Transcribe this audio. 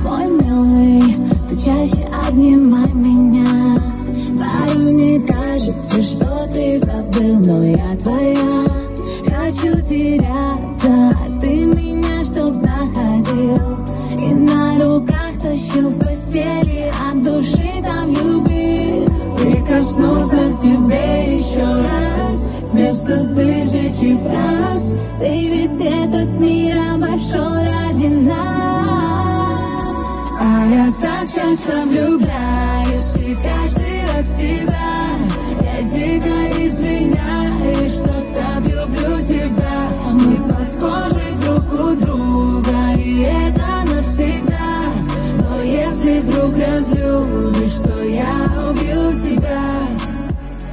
Мой милый, ты чаще обнимай меня. Порой мне кажется, что ты забыл, но я твоя. Хочу теряться, а ты меня чтоб находил. И на руках тащил в постели, от души там любил. Прикоснуться к тебе еще раз, вместо тысячи фраз. Ты весь этот мир обошел ради нас. А я так часто влюбляюсь, и каждый раз в тебя я дико извиняюсь.